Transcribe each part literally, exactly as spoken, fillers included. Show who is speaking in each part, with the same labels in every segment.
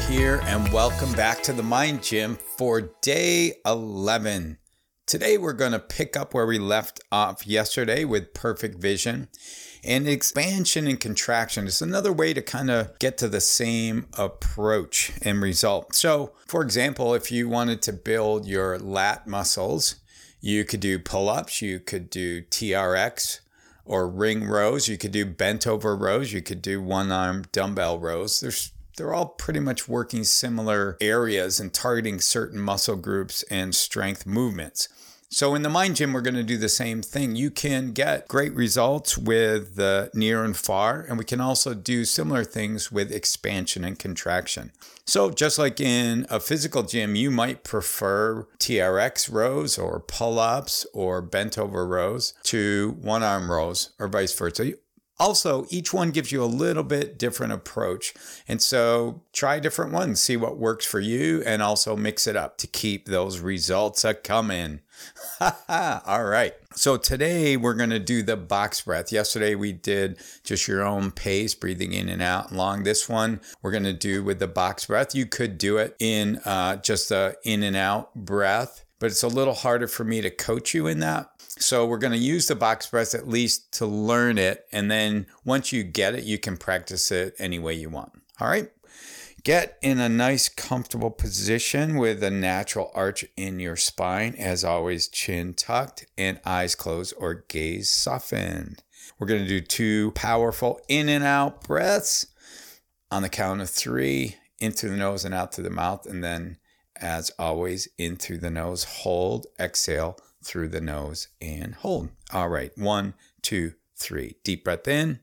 Speaker 1: here, and welcome back to the Mind Gym for day eleven. Today we're going to pick up where we left off yesterday with perfect vision. And expansion and contraction is another way to kind of get to the same approach and result. So, for example, if you wanted to build your lat muscles, you could do pull-ups, you could do T R X or ring rows, you could do bent over rows, you could do one-arm dumbbell rows. There's They're all pretty much working similar areas and targeting certain muscle groups and strength movements. So in the Mind Gym, we're going to do the same thing. You can get great results with the near and far, and we can also do similar things with expansion and contraction. So just like in a physical gym, you might prefer T R X rows or pull-ups or bent over rows to one-arm rows or vice versa. Also, each one gives you a little bit different approach. And so try different ones, see what works for you, and also mix it up to keep those results a coming. All right. So today we're going to do the box breath. Yesterday we did just your own pace, breathing in and out long. This one we're going to do with the box breath. You could do it in uh, just a in and out breath, but it's a little harder for me to coach you in that. So we're going to use the box breath at least to learn it. And then once you get it, you can practice it any way you want. All right. Get in a nice, comfortable position with a natural arch in your spine. As always, chin tucked and eyes closed or gaze softened. We're going to do two powerful in and out breaths on the count of three, in through the nose and out through the mouth. And then, as always, in through the nose, hold, exhale through the nose and hold. All right. One, two, three. Deep breath in.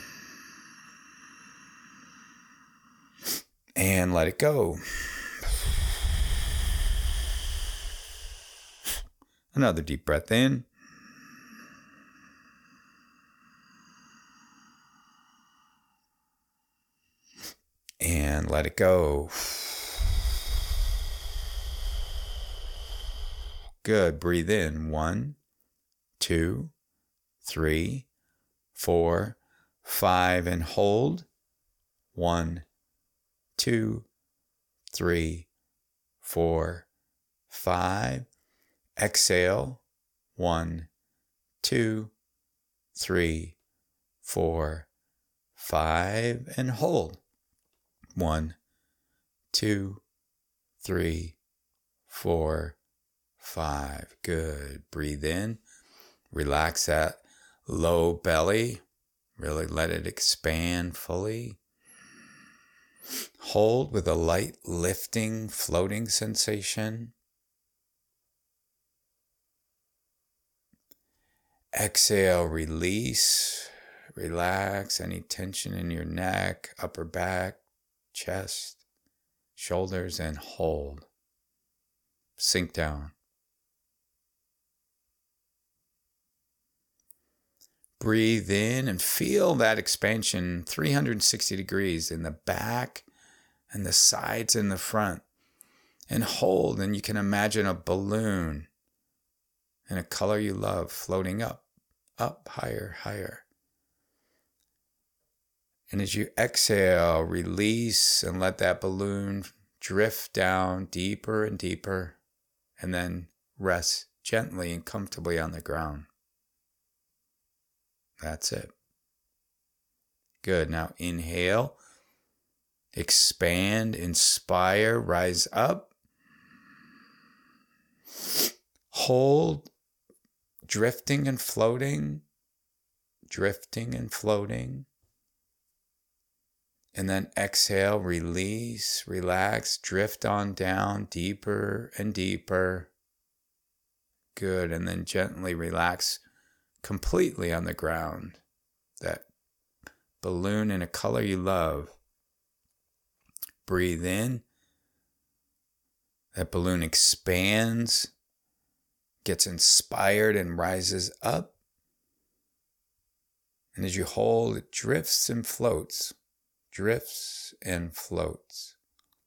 Speaker 1: And let it go. Another deep breath in. And let it go. Good. Breathe in. One, two, three, four, five, and hold. One, two, three, four, five. Exhale. One, two, three, four, five, and hold. One, two, three, four, five. Good. Breathe in. Relax that low belly. Really let it expand fully. Hold with a light lifting, floating sensation. Exhale, release. Relax any tension in your neck, upper back, chest, shoulders, and hold. Sink down. Breathe in and feel that expansion three hundred sixty degrees in the back and the sides and the front. And hold, and you can imagine a balloon in a color you love floating up, up, higher, higher. And as you exhale, release and let that balloon drift down deeper and deeper, and then rest gently and comfortably on the ground. That's it. Good. Now inhale, expand, inspire, rise up. Hold, drifting and floating, drifting and floating. And then exhale, release, relax, drift on down, deeper and deeper. Good. And then gently relax completely on the ground. That balloon in a color you love. Breathe in. That balloon expands, gets inspired and rises up. And as you hold, it drifts and floats, drifts and floats.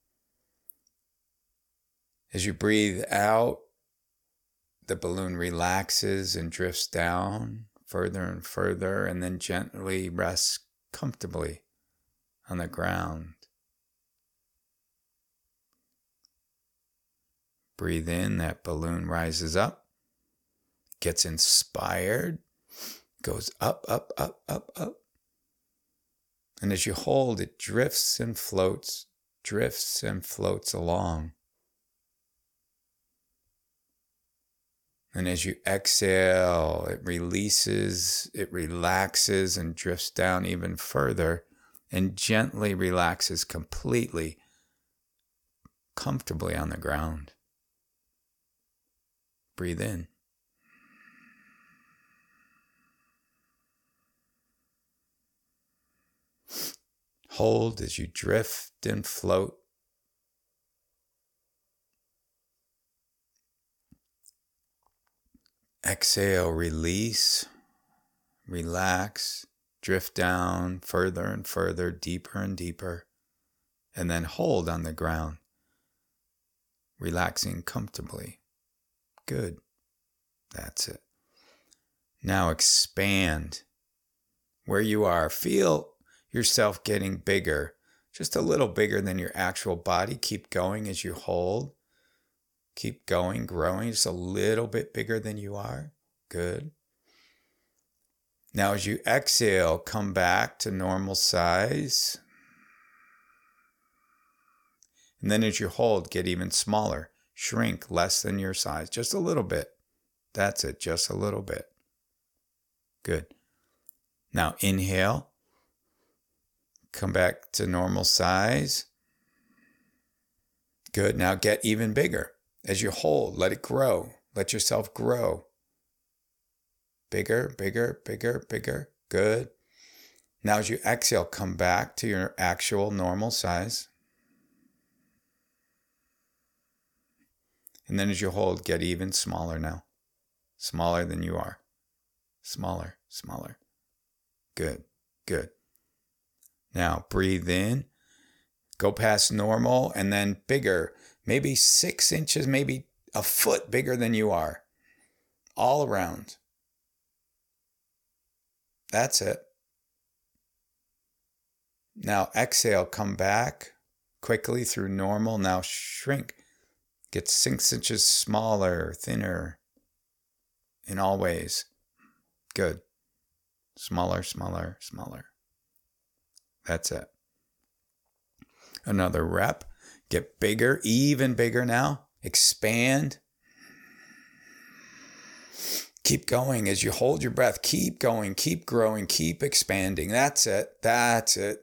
Speaker 1: As you breathe out, the balloon relaxes and drifts down further and further, and then gently rests comfortably on the ground. Breathe in, that balloon rises up, gets inspired, goes up, up, up, up, up. And as you hold, it drifts and floats, drifts and floats along. And as you exhale, it releases, it relaxes and drifts down even further and gently relaxes completely, comfortably on the ground. Breathe in. Hold as you drift and float. Exhale, release, relax, drift down further and further, deeper and deeper, and then hold on the ground, relaxing comfortably. Good. That's it. Now expand. Where you are, feel yourself getting bigger, just a little bigger than your actual body. Keep going as you hold. Keep going, growing just a little bit bigger than you are. Good. Now as you exhale, come back to normal size. And then as you hold, get even smaller. Shrink less than your size, just a little bit. That's it, just a little bit. Good. Now inhale. Come back to normal size. Good. Now get even bigger. As you hold, let it grow. Let yourself grow. Bigger, bigger, bigger, bigger. Good. Now as you exhale, come back to your actual normal size. And then as you hold, get even smaller now. Smaller than you are. Smaller, smaller. Good, good. Now breathe in. Go past normal and then bigger. Maybe six inches, maybe a foot bigger than you are. All around. That's it. Now exhale, come back quickly through normal. Now shrink. Get six inches smaller, thinner, in all ways. Good. Smaller, smaller, smaller. That's it. Another rep. Get bigger, even bigger now. Expand. Keep going as you hold your breath. Keep going, keep growing, keep expanding. That's it. That's it.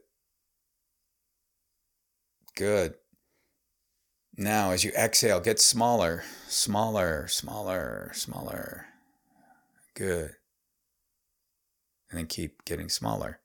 Speaker 1: Good. Now, as you exhale, get smaller, smaller, smaller, smaller. Good. And then keep getting smaller.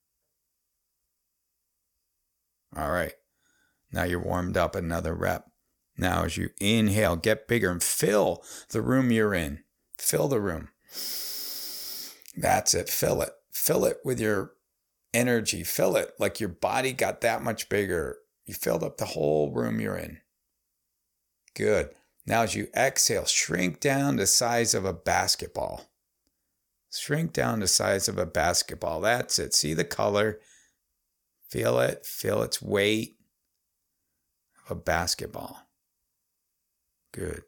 Speaker 1: All right. Now you're warmed up. Another rep. Now, as you inhale, get bigger and fill the room you're in. Fill the room. That's it. Fill it. Fill it with your energy. Fill it like your body got that much bigger. You filled up the whole room you're in. Good. Now as you exhale, shrink down the size of a basketball. Shrink down the size of a basketball. That's it. See the color. Feel it. Feel its weight of a basketball. Good.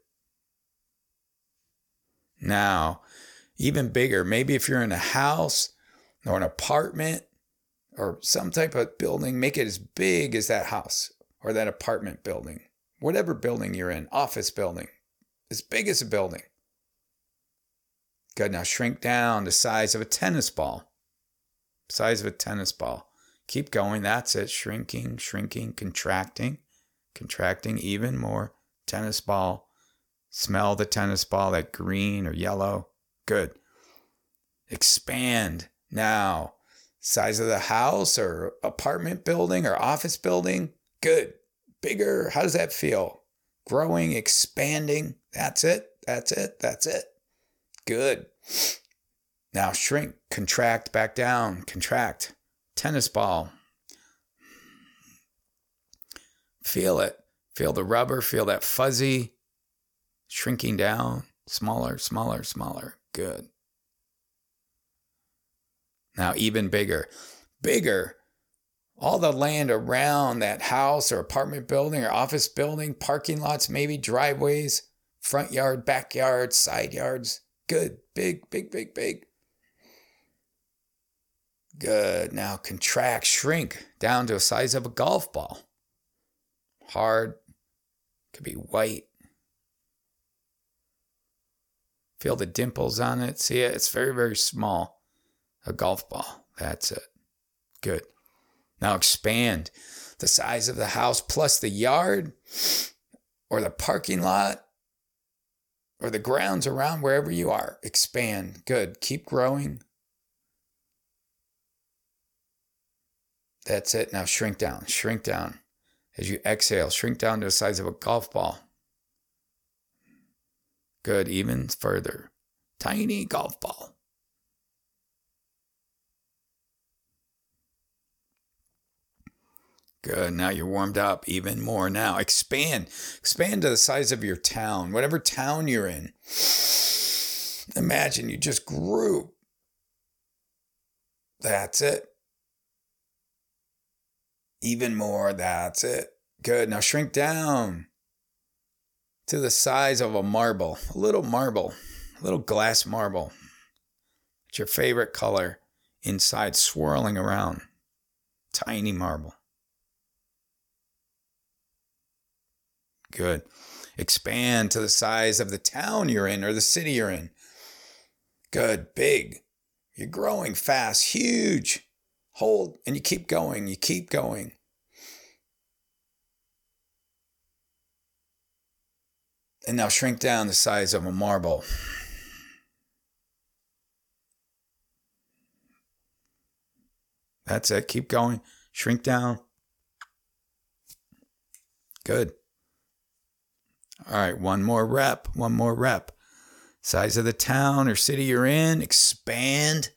Speaker 1: Now, even bigger, maybe if you're in a house or an apartment or some type of building, make it as big as that house or that apartment building. Whatever building you're in, office building, as big as a building. Good. Now shrink down the size of a tennis ball. Size of a tennis ball. Keep going. That's it. Shrinking, shrinking, contracting, contracting even more. Tennis ball. Smell the tennis ball, that green or yellow. Good. Expand. Now, size of the house or apartment building or office building. Good. Bigger. How does that feel? Growing, expanding. That's it. That's it. That's it. Good. Now shrink, contract back down, contract. Tennis ball. Feel it. Feel the rubber. Feel that fuzzy. Shrinking down. Smaller, smaller, smaller. Good. Now even bigger. Bigger. all the land around that house or apartment building or office building, parking lots, maybe driveways, front yard, backyard, side yards. Good. Big, big, big, big. Good. Now contract, shrink down to the size of a golf ball. Hard. Could be white. Feel the dimples on it. See it? It's very, very small. A golf ball. That's it. Good. Now expand the size of the house plus the yard or the parking lot or the grounds around wherever you are. Expand. Good. Keep growing. That's it. Now shrink down. Shrink down. As you exhale, shrink down to the size of a golf ball. Good. Even further. Tiny golf ball. Good. Now you're warmed up even more. Now expand. Expand to the size of your town. Whatever town you're in. Imagine you just grew. That's it. Even more. That's it. Good. Now shrink down to the size of a marble. A little marble. A little glass marble. It's your favorite color. Inside, swirling around. Tiny marble. Good. Expand to the size of the town you're in or the city you're in. Good. Big. You're growing fast. Huge. Hold. And you keep going. You keep going. And now shrink down the size of a marble. That's it. Keep going. Shrink down. Good. All right, one more rep, one more rep. Size of the town or city you're in, expand.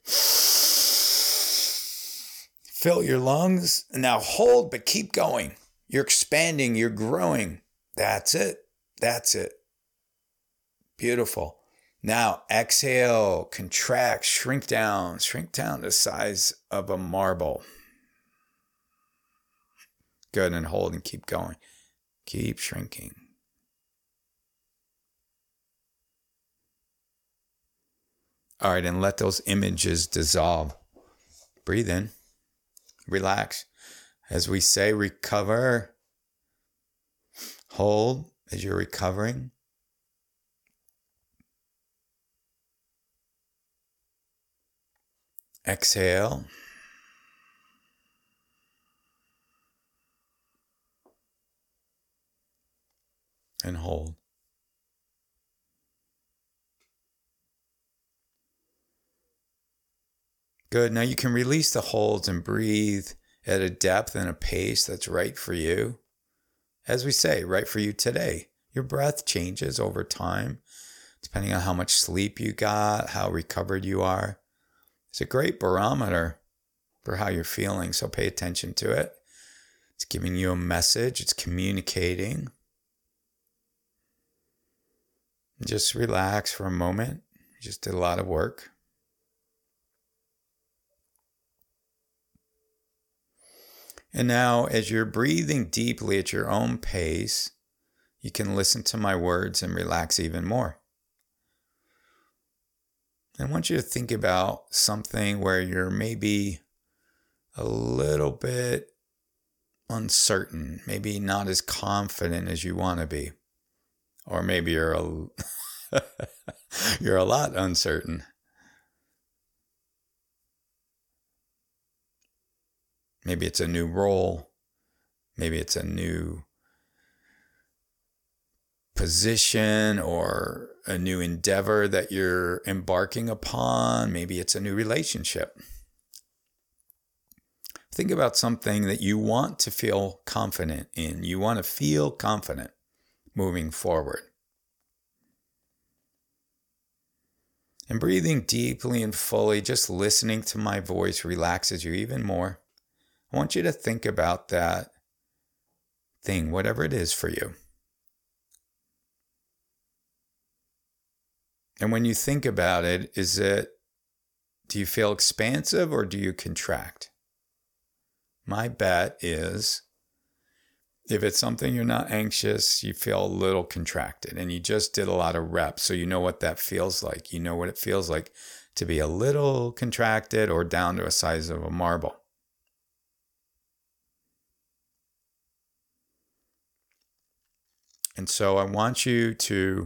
Speaker 1: Fill your lungs. And now hold, but keep going. You're expanding, you're growing. That's it. That's it. Beautiful. Now exhale, contract, shrink down, shrink down to the size of a marble. Good, and hold and keep going. Keep shrinking. All right, and let those images dissolve. Breathe in. Relax. As we say, recover. Hold as you're recovering. Exhale. And hold. Good. Now you can release the holds and breathe at a depth and a pace that's right for you. As we say, right for you today. Your breath changes over time, depending on how much sleep you got, how recovered you are. It's a great barometer for how you're feeling, so pay attention to it. It's giving you a message. It's communicating. Just relax for a moment. You just did a lot of work. And now, as you're breathing deeply at your own pace, you can listen to my words and relax even more. I want you to think about something where you're maybe a little bit uncertain, maybe not as confident as you want to be. Or maybe you're a, you're a lot uncertain. Maybe it's a new role. Maybe it's a new position or a new endeavor that you're embarking upon. Maybe it's a new relationship. Think about something that you want to feel confident in. You want to feel confident moving forward. And breathing deeply and fully, just listening to my voice relaxes you even more. I want you to think about that thing, whatever it is for you. And when you think about it, is it, do you feel expansive or do you contract? My bet is if it's something you're not anxious, you feel a little contracted and you just did a lot of reps. So you know what that feels like. You know what it feels like to be a little contracted or down to a size of a marble. And so I want you to,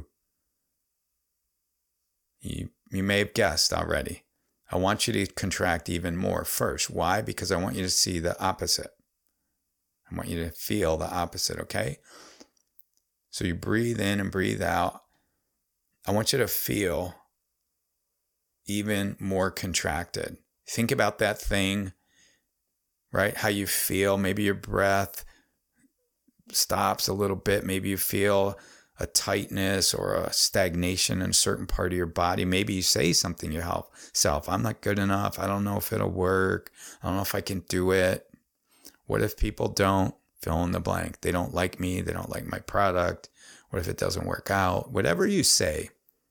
Speaker 1: you, you may have guessed already, I want you to contract even more first. Why? Because I want you to see the opposite. I want you to feel the opposite, okay? So you breathe in and breathe out. I want you to feel even more contracted. Think about that thing, right? How you feel. Maybe your breath stops a little bit. Maybe you feel a tightness or a stagnation in a certain part of your body. Maybe you say something to yourself, I'm not good enough. I don't know if it'll work. I don't know if I can do it. What if people don't? Fill in the blank. They don't like me. They don't like my product. What if it doesn't work out? Whatever you say,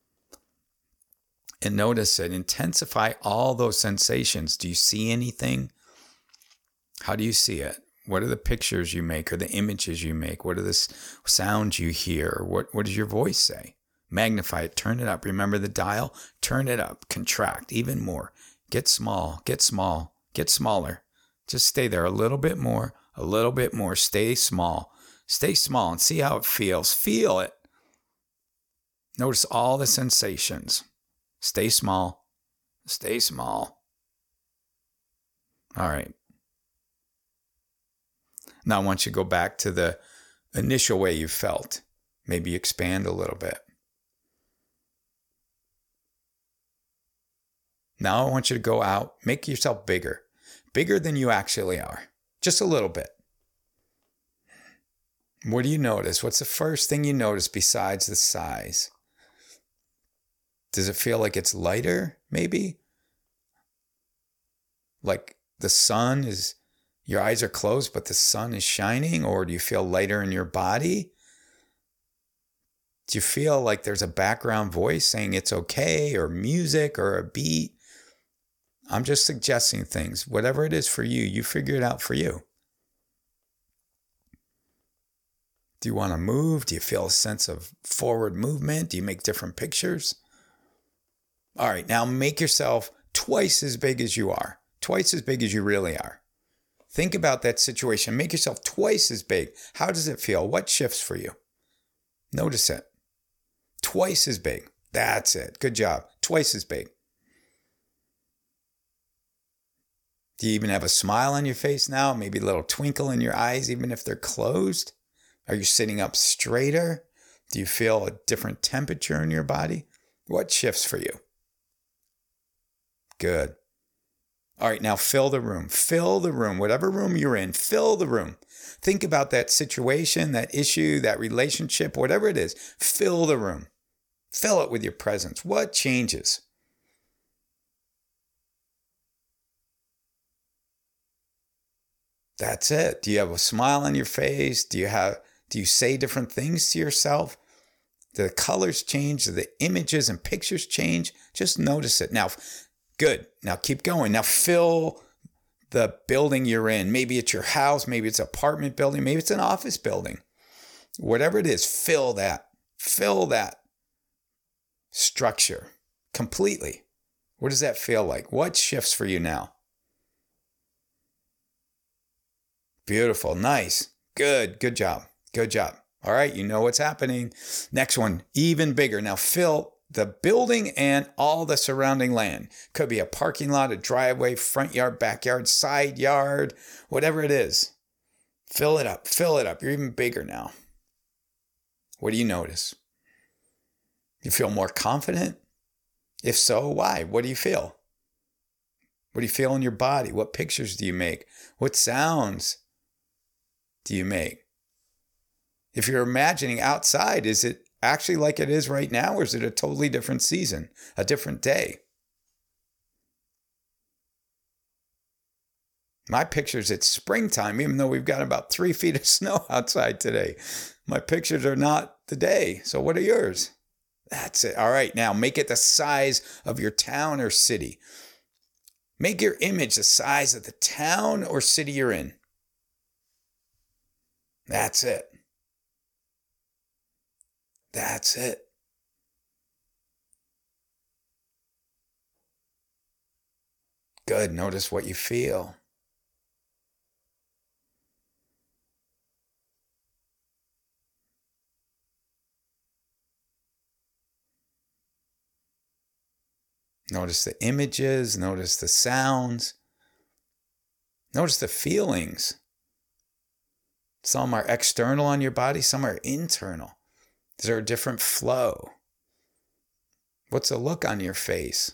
Speaker 1: and notice it. Intensify all those sensations. Do you see anything? How do you see it? What are the pictures you make or the images you make? What are the sounds you hear? What, what does your voice say? Magnify it. Turn it up. Remember the dial? Turn it up. Contract even more. Get small. Get small. Get smaller. Just stay there a little bit more. A little bit more. Stay small. Stay small and see how it feels. Feel it. Notice all the sensations. Stay small. Stay small. All right. Now I want you to go back to the initial way you felt. Maybe expand a little bit. Now I want you to go out, make yourself bigger. Bigger than you actually are. Just a little bit. What do you notice? What's the first thing you notice besides the size? Does it feel like it's lighter, maybe? Like the sun is... Your eyes are closed, but the sun is shining? Or do you feel lighter in your body? Do you feel like there's a background voice saying it's okay, or music, or a beat? I'm just suggesting things. Whatever it is for you, you figure it out for you. Do you want to move? Do you feel a sense of forward movement? Do you make different pictures? All right, now make yourself twice as big as you are. Twice as big as you really are. Think about that situation. Make yourself twice as big. How does it feel? What shifts for you? Notice it. Twice as big. That's it. Good job. Twice as big. Do you even have a smile on your face now? Maybe a little twinkle in your eyes, even if they're closed? Are you sitting up straighter? Do you feel a different temperature in your body? What shifts for you? Good. All right, now fill the room. Fill the room. Whatever room you're in, fill the room. Think about that situation, that issue, that relationship, whatever it is. Fill the room. Fill it with your presence. What changes? That's it. Do you have a smile on your face? Do you have, do you say different things to yourself? Do the colors change? Do the images and pictures change? Just notice it. Now, good. Now keep going. Now fill the building you're in. Maybe it's your house. Maybe it's an apartment building. Maybe it's an office building. Whatever it is, fill that. Fill that structure completely. What does that feel like? What shifts for you now? Beautiful. Nice. Good. Good job. Good job. All right. You know what's happening. Next one, even bigger. Now fill the building and all the surrounding land. Could be a parking lot, a driveway, front yard, backyard, side yard, whatever it is. Fill it up. Fill it up. You're even bigger now. What do you notice? You feel more confident? If so, why? What do you feel? What do you feel in your body? What pictures do you make? What sounds do you make? If you're imagining outside, is it actually like it is right now, or is it a totally different season, a different day? My pictures, it's springtime, even though we've got about three feet of snow outside today. My pictures are not the day. So what are yours? That's it. All right, now make it the size of your town or city. Make your image the size of the town or city you're in. That's it. That's it. Good. Notice what you feel. Notice the images. Notice the sounds. Notice the feelings. Some are external on your body. Some are internal. Is there a different flow? What's the look on your face?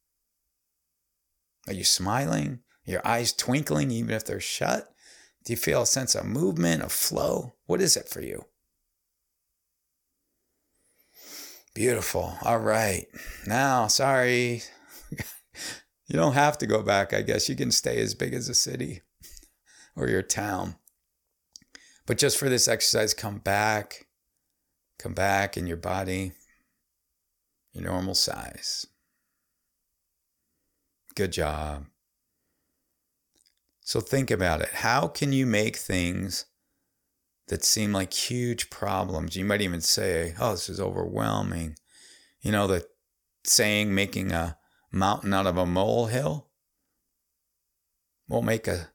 Speaker 1: Are you smiling? Are your eyes twinkling even if they're shut? Do you feel a sense of movement, of flow? What is it for you? Beautiful. All right. Now, sorry. You don't have to go back, I guess. You can stay as big as a city or your town. But just for this exercise, come back. Come back in your body, your normal size. Good job. So think about it. How can you make things that seem like huge problems? You might even say, oh, this is overwhelming. You know, the saying, making a mountain out of a molehill? We'll make a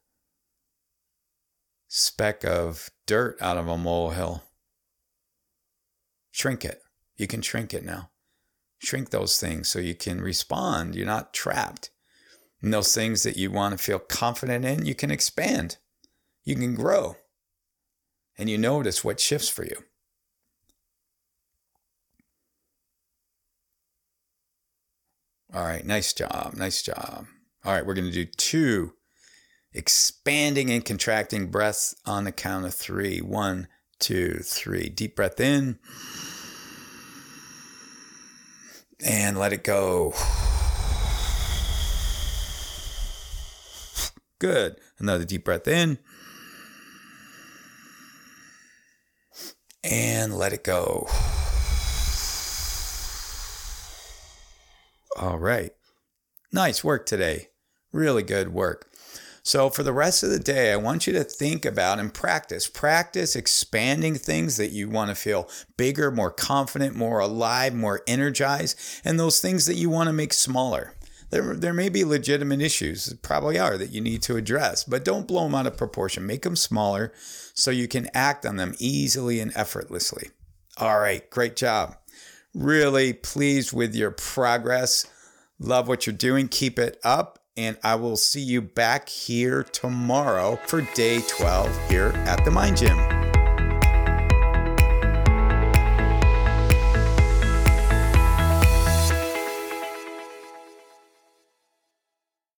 Speaker 1: speck of dirt out of a molehill. Shrink it. You can shrink it now. Shrink those things so you can respond. You're not trapped. And those things that you want to feel confident in, you can expand. You can grow. And you notice what shifts for you. All right, nice job, nice job. All right, we're going to do two expanding and contracting breaths on the count of three. One, two, three. Deep breath in. And let it go. Good. Another deep breath in. And let it go. All right. Nice work today. Really good work. So for the rest of the day, I want you to think about and practice. Practice expanding things that you want to feel bigger, more confident, more alive, more energized, and those things that you want to make smaller. There, there may be legitimate issues, probably are, that you need to address, but don't blow them out of proportion. Make them smaller so you can act on them easily and effortlessly. All right, great job. Really pleased with your progress. Love what you're doing. Keep it up. And I will see you back here tomorrow for day twelve here at the Mind Gym.